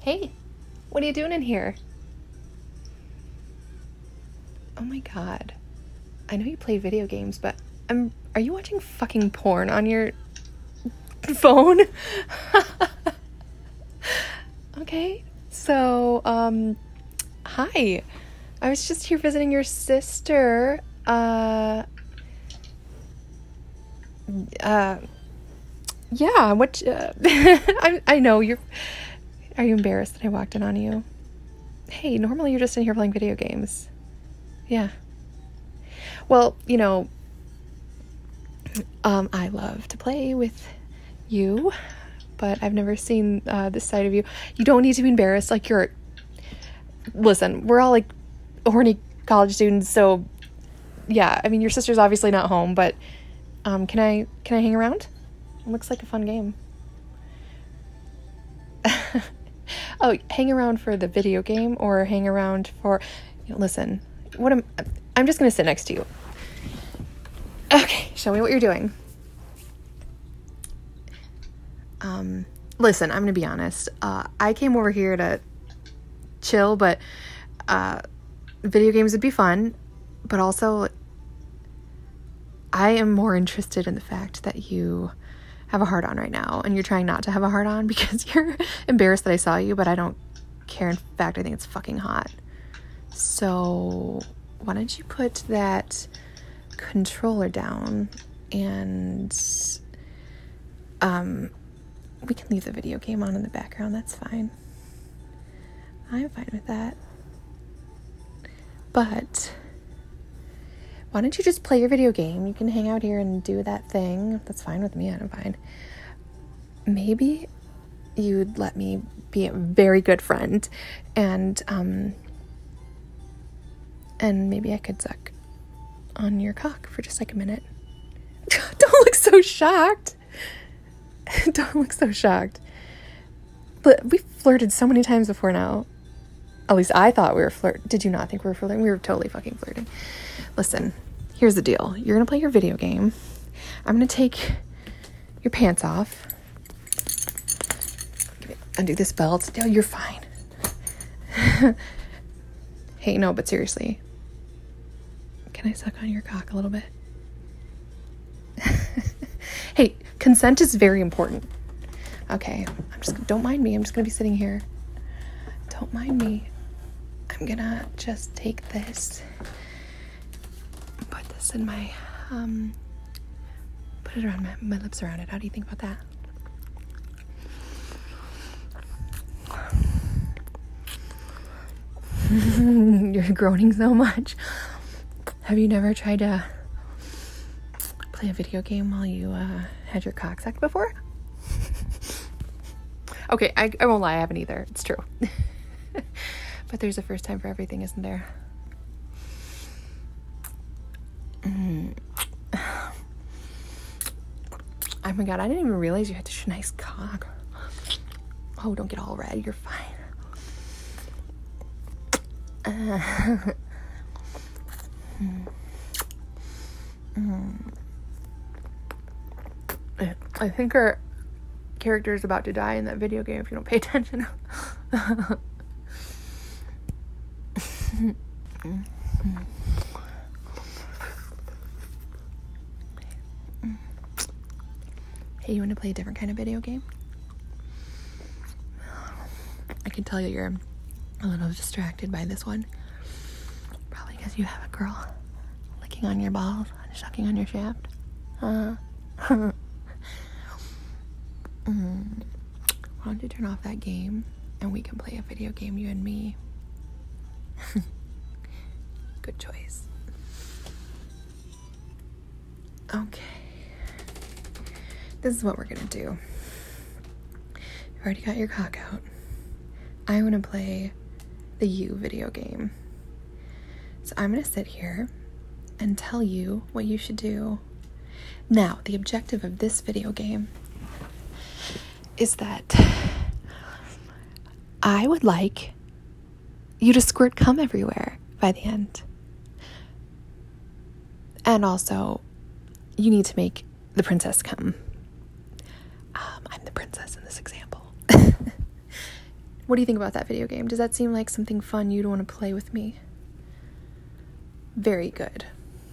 Hey, what are you doing in here? Oh my god. I know you play video games, but are you watching fucking porn on your phone? Okay. So, hi. I was just here visiting your sister. Yeah, what, I know are you embarrassed that I walked in on you? Hey, normally you're just in here playing video games. Yeah. Well, I love to play with you, but I've never seen this side of you. You don't need to be embarrassed. Listen, we're all like horny college students, so yeah. I mean, your sister's obviously not home, but can I hang around? It looks like a fun game. Oh, hang around for the video game or hang around for, listen, I'm just going to sit next to you. Okay, show me what you're doing. Listen, I'm going to be honest. I came over here to chill, but video games would be fun. But also, I am more interested in the fact that you have a heart on right now, and you're trying not to have a heart on because you're embarrassed that I saw you, but I don't care. In fact, I think it's fucking hot. So why don't you put that controller down and we can leave the video game on in the background. That's fine. I'm fine with that. But why don't you just play your video game? You can hang out here and do that thing. That's fine with me. I'm fine. Maybe you'd let me be a very good friend and maybe I could suck on your cock for just like a minute. Don't look so shocked. Don't look so shocked. But we flirted so many times before now. At least I thought we were flirting. Did you not think we were flirting? We were totally fucking flirting. Listen, here's the deal. You're going to play your video game. I'm going to take your pants off. Undo this belt. No, you're fine. Hey, no, but seriously. Can I suck on your cock a little bit? Hey, consent is very important. Okay, don't mind me. I'm just going to be sitting here. Don't mind me. I'm going to just take this. Put this in my, put it around my lips around it. How do you think about that? You're groaning so much. Have you never tried to play a video game while you had your cock sucked before? Okay, I won't lie, I haven't either. It's true. But there's a first time for everything, isn't there? Oh my god, I didn't even realize you had such a nice cock. Oh, don't get all red. You're fine. I think our character is about to die in that video game if you don't pay attention. Hey, you want to play a different kind of video game? I can tell you're a little distracted by this one. Probably because you have a girl licking on your balls and sucking on your shaft. Why don't you turn off that game and we can play a video game, you and me? Good choice. Okay. This is what we're gonna do. You've already got your cock out. I want to play the You video game. So I'm going to sit here and tell you what you should do. Now, the objective of this video game is that I would like you to squirt cum everywhere by the end. And also, you need to make the princess come. I'm the princess in this example. What do you think about that video game? Does that seem like something fun you'd want to play with me? Very good.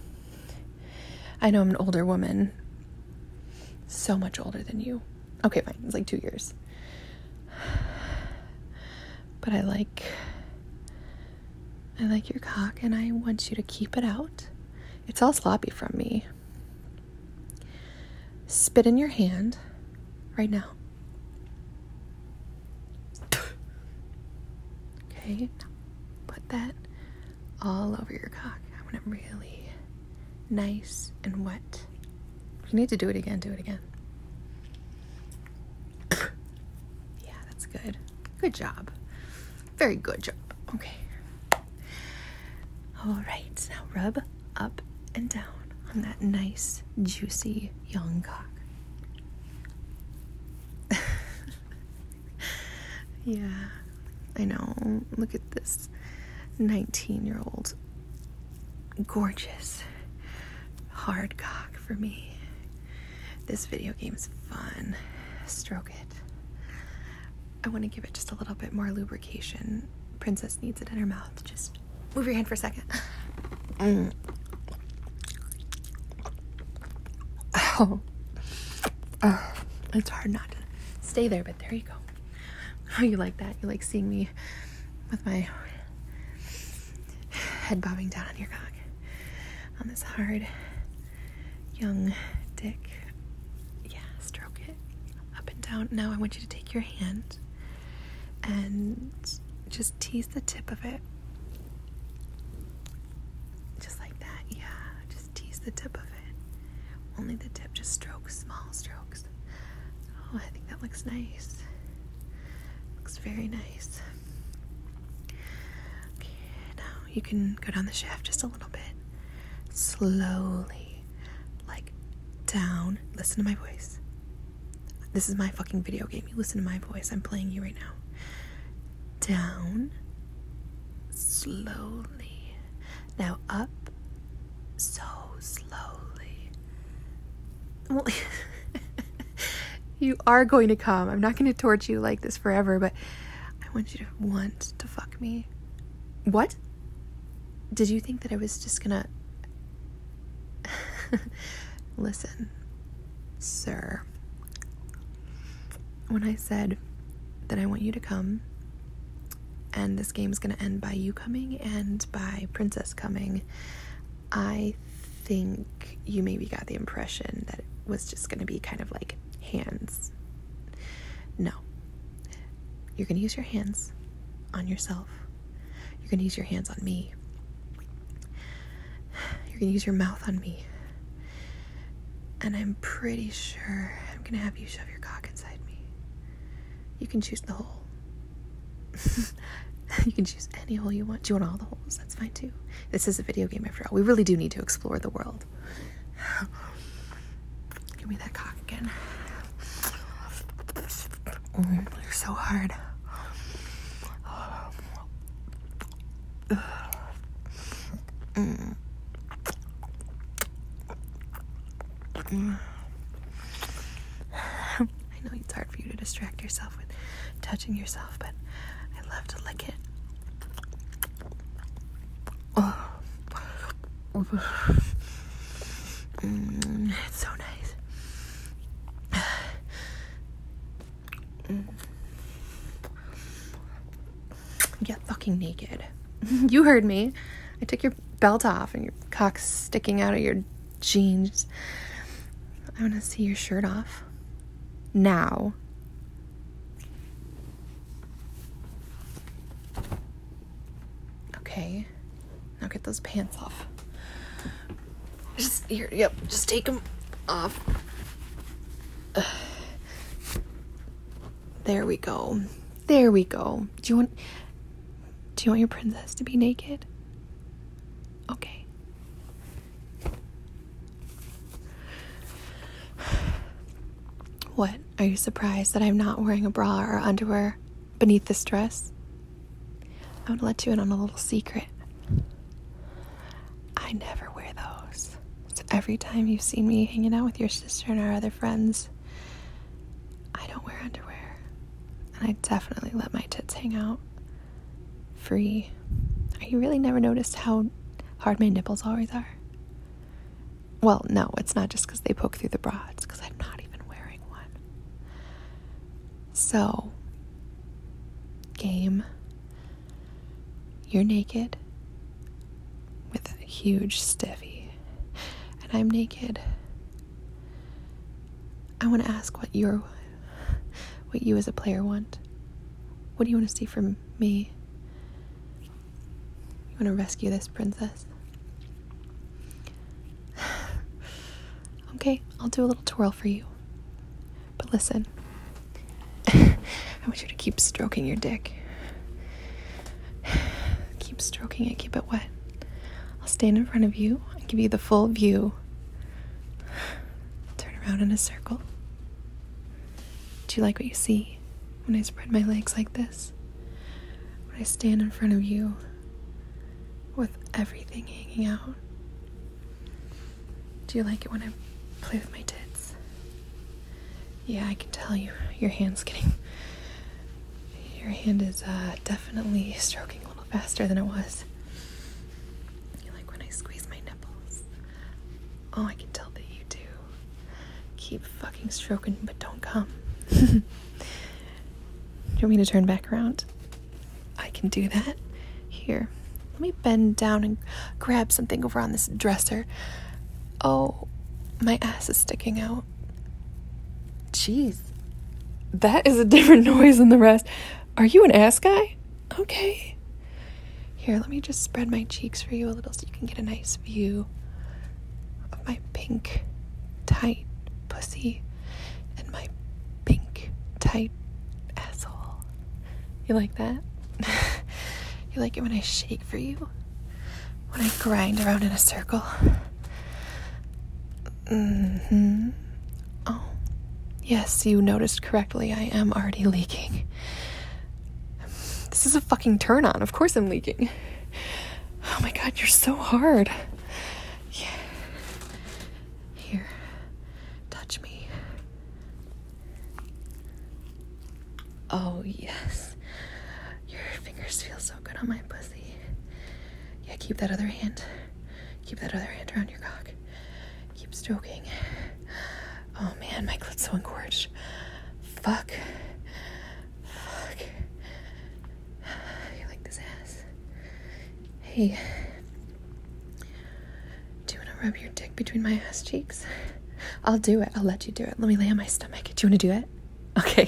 I know I'm an older woman. So much older than you. Okay, fine. It's like 2 years. But I like your cock, and I want you to keep it out. It's all sloppy from me. Spit in your hand right now. Okay, put that all over your cock. I want it really nice and wet. If you need to do it again, do it again. Yeah, that's good. Good job. Very good job. Okay. All right, now rub up and down on that nice, juicy, young cock. Yeah, I know. Look at this 19-year-old, gorgeous, hard cock for me. This video game's fun. Stroke it. I want to give it just a little bit more lubrication. Princess needs it in her mouth. Just move your hand for a second. Oh, it's hard not to stay there, but there you go. Oh, you like that? You like seeing me with my head bobbing down on your cock on this hard, young dick. Yeah, stroke it up and down. Now I want you to take your hand and just tease the tip of it. Just like that, yeah. Just tease the tip of it. Only the tip, just strokes, small strokes. Oh, I think that looks nice. Looks very nice. Okay, now you can go down the shaft just a little bit. Slowly. Like, down. Listen to my voice. This is my fucking video game. You listen to my voice. I'm playing you right now. Down. Slowly. Now up. So slowly. Well, you are going to come. I'm not going to torture you like this forever, but I want you to want to fuck me. What? Did you think that I was just gonna... Listen, sir. When I said that I want you to come, and this game is going to end by you coming and by Princess coming, I think you maybe got the impression that it was just going to be kind of like hands. No. You're going to use your hands on yourself. You're going to use your hands on me. You're going to use your mouth on me. And I'm pretty sure I'm going to have you shove your cock inside me. You can choose the hole. You can choose any hole you want. Do you want all the holes? That's fine too. This is a video game after all. We really do need to explore the world. Give me that cock again. You're so hard. I know it's hard for you to distract yourself with touching yourself, but I love to lick it. Oh. It's so nice. Get fucking naked. You heard me. I took your belt off and your cock's sticking out of your jeans. I want to see your shirt off. Now. Okay. Now get those pants off. Just here, yep, just take them off. There we go. There we go. Do you want your princess to be naked? Okay. What? Are you surprised that I'm not wearing a bra or underwear beneath this dress? I'm gonna let you in on a little secret. I never wear those. So every time you've seen me hanging out with your sister and our other friends, I don't wear underwear. And I definitely let my tits hang out free. You really never noticed how hard my nipples always are? Well, no, it's not just because they poke through the bra. It's because I'm not even wearing one. So, game. You're naked with a huge stiffy, and I'm naked. I want to ask what you as a player want. What do you want to see from me? You want to rescue this princess? Okay, I'll do a little twirl for you. But listen, I want you to keep stroking your dick. Keep stroking it, keep it wet. I'll stand in front of you and give you the full view. Turn around in a circle. Do you like what you see when I spread my legs like this? When I stand in front of you with everything hanging out? Do you like it when I play with my tits? Yeah, I can tell you. Your hand is definitely stroking a little faster than it was. You like when I squeeze my nipples? Oh, I can tell that you do. Keep fucking stroking, but don't come. Do you want me to turn back around? I can do that. Here, let me bend down and grab something over on this dresser. Oh, my ass is sticking out. Jeez. That is a different noise than the rest. Are you an ass guy? Okay. Here, let me just spread my cheeks for you a little so you can get a nice view of my pink, tight pussy and my pink, tight asshole. You like that? You like it when I shake for you? When I grind around in a circle? Mm-hmm. Oh, yes, you noticed correctly. I am already leaking. This is a fucking turn on. Of course I'm leaking. Oh my god, you're so hard. Yeah. Here, touch me. Oh, yes. Your fingers feel so good on my pussy. Yeah, keep that other hand around your cock. Keep stroking. Oh man, my clit's so engorged. Fuck. You like this ass? Hey. Do you want to rub your dick between my ass cheeks? I'll do it. I'll let you do it. Let me lay on my stomach. Do you want to do it? Okay.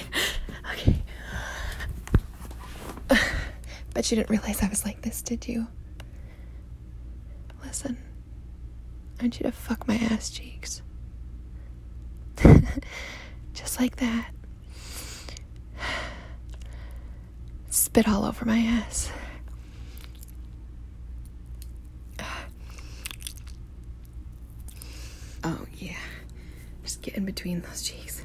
Bet you didn't realize I was like this, did you? Listen. I want you to fuck my ass cheeks. Just like that. Spit all over my ass. Oh, yeah. Just get in between those cheeks.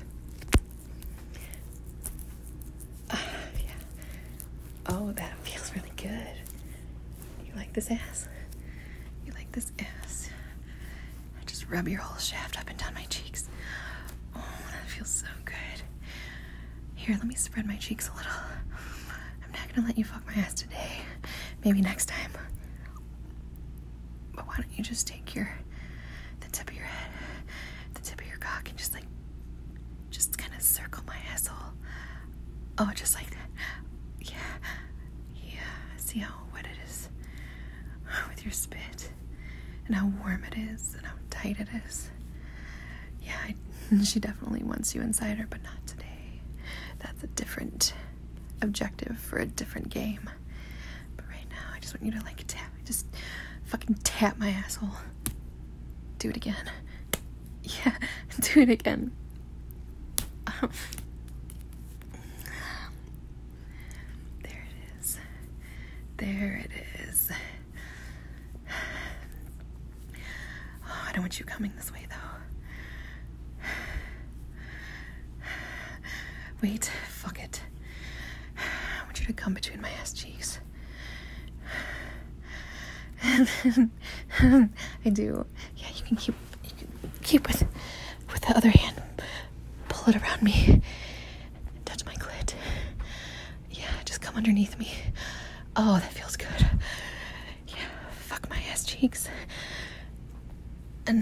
Yeah. Oh, that feels really good. You like this ass? You like this ass? Just rub your whole shaft up and down my cheeks. Oh, that feels so good. Here, let me spread my cheeks a little. I'm not gonna let you fuck my ass today. Maybe next time. But why don't you just take the tip of your head, the tip of your cock, and just kind of circle my asshole. Oh, just like that. Yeah. See how wet it is with your spit, and how warm it is, and how tight it is. Yeah, she definitely wants you inside her, but not today. That's a different objective for a different game. But right now, I just want you to just fucking tap my asshole. Do it again. Yeah, do it again. There it is. Oh, I don't want you coming this way, though. Wait, fuck it. I want you to come between my ass cheeks. I do. Yeah, you can keep with the other hand. Pull it around me. Touch my clit. come underneath me. Oh, that feels good. Yeah, fuck my ass cheeks. And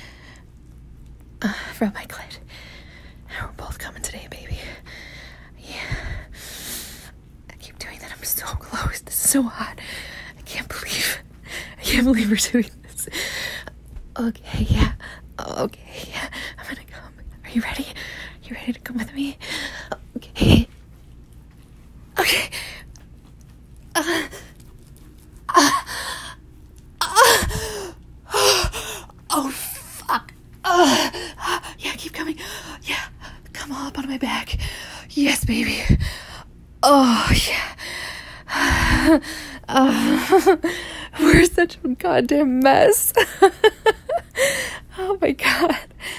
rub my clit. We're both coming today, baby. Yeah. I keep doing that. I'm so close. This is so hot. I can't believe we're doing this. Okay, yeah. Okay, yeah. I'm gonna come. Are you ready? You ready to come with me? Okay. Okay. Oh, fuck. Yeah, keep coming. Yeah, come all up on my back. Yes, baby. Oh, yeah. We're such a goddamn mess. Oh my god.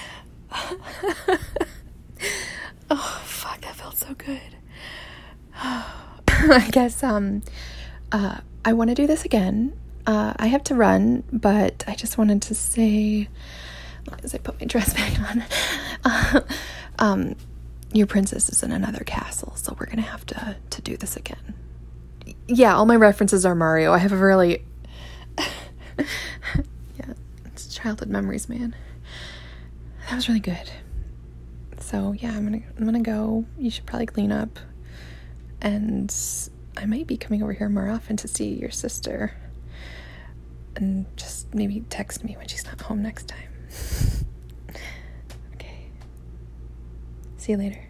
Oh, fuck, that felt so good. I guess, I want to do this again. I have to run, but I just wanted to say, as I put my dress back on, your princess is in another castle, so we're gonna have to do this again. Yeah, all my references are Mario. I have a really, yeah, it's childhood memories, man. That was really good. So yeah, I'm gonna go. You should probably clean up, and I might be coming over here more often to see your sister, and just maybe text me when she's not home next time. Okay. See you later.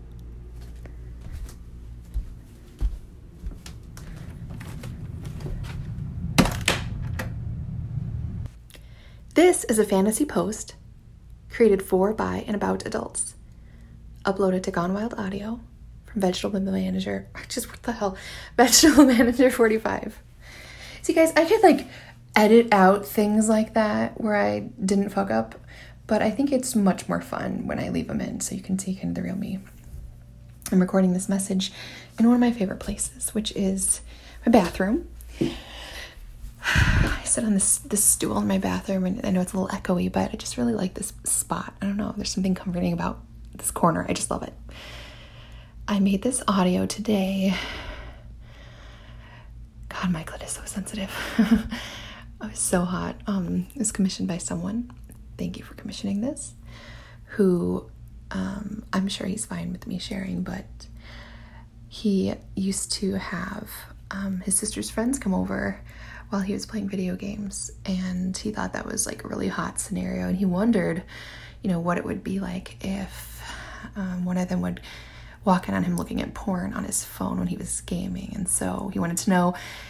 This is a fantasy post created for, by, and about adults. Uploaded to Gone Wild Audio from Vegetable Manager. What the hell? Vegetable Manager 45. See, guys, I could, edit out things like that where I didn't fuck up, but I think it's much more fun when I leave them in so you can see kind of the real me. I'm recording this message in one of my favorite places, which is my bathroom. I sit on this stool in my bathroom, and I know it's a little echoey, but I just really like this spot. I don't know, there's something comforting about this corner. I just love it. I made this audio today. God, my clit is so sensitive. I was so hot. It was commissioned by someone. Thank you for commissioning this. Who, I'm sure he's fine with me sharing, but he used to have his sister's friends come over while he was playing video games, and he thought that was a really hot scenario, and he wondered, what it would be like if one of them would walk in on him looking at porn on his phone when he was gaming. And so he wanted to know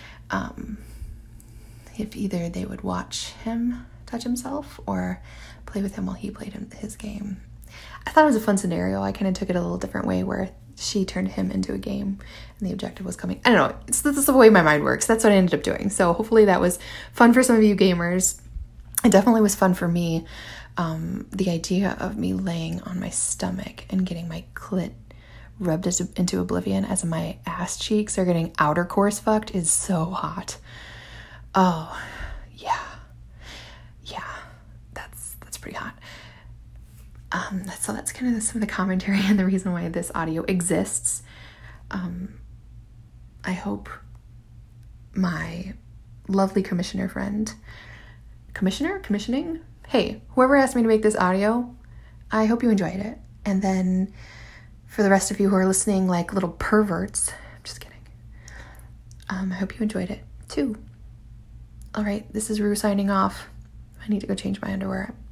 if either they would watch him touch himself or play with him while he played his game. I thought it was a fun scenario. I kind of took it a little different way, where she turned him into a game and the objective was coming. I don't know. This is the way my mind works. That's what I ended up doing. So hopefully that was fun for some of you gamers. It definitely was fun for me. The idea of me laying on my stomach and getting my clit rubbed into oblivion as my ass cheeks are getting outer course fucked is so hot. Oh, yeah. Yeah, that's pretty hot. So that's kind of some of the commentary and the reason why this audio exists. I hope my lovely commissioning? Hey, whoever asked me to make this audio, I hope you enjoyed it. And then for the rest of you who are listening like little perverts, I'm just kidding. I hope you enjoyed it too. All right, this is Rue signing off. I need to go change my underwear.